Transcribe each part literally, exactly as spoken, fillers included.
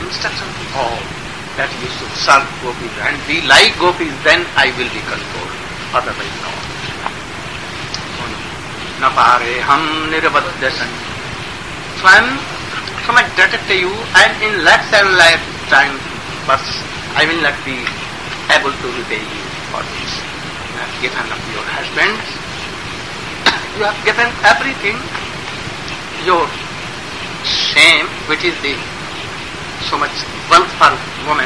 instruction to all that you should serve gopis and be like gopis, then I will be controlled. Otherwise, no. Na pare ham nirvadyasan. So I am so much indebted to you, and in life's and lifetime, but I will not be able to repay you for this. You have given up your husband, you have given everything, your shame, which is the so much wealth for women,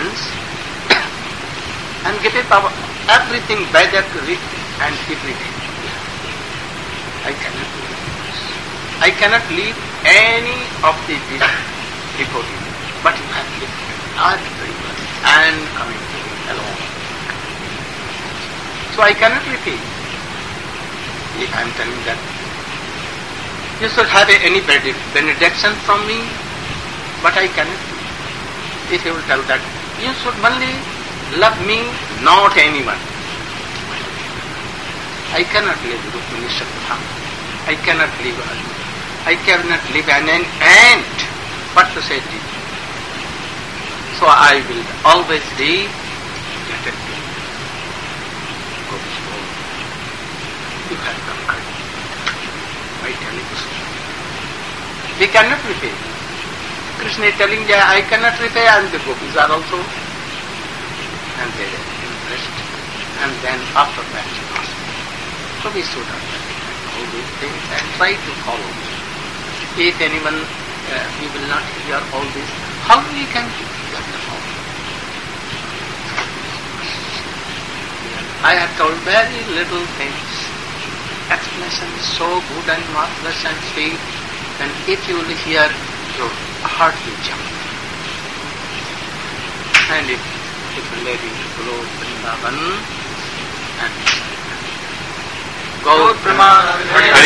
and give it our everything better and everything. I cannot leave this. I cannot leave any of the devotees, but you have lived everyone and coming to me alone. So I cannot repeat. If I am telling that you should have any benediction from me, but I cannot. If you will tell that you should only love me, not anyone, I cannot live Rukmini Satyabhama. I cannot live. I cannot live an ant. What to say to you? So I will always be indebted to you. You have conquered by telling us. We cannot repay. Krishna is telling that I cannot repay, and the gopis are also. And they are impressed. And then after that, you ask. So we should understand all these things and try to follow. If anyone, uh, we will not hear all this, how we can hear the all? I have told very little things. Explanation is so good and marvelous and sweet, and if you will hear, your heart will jump. And if, if a lady will go Vrindavan and Gaur Pramanam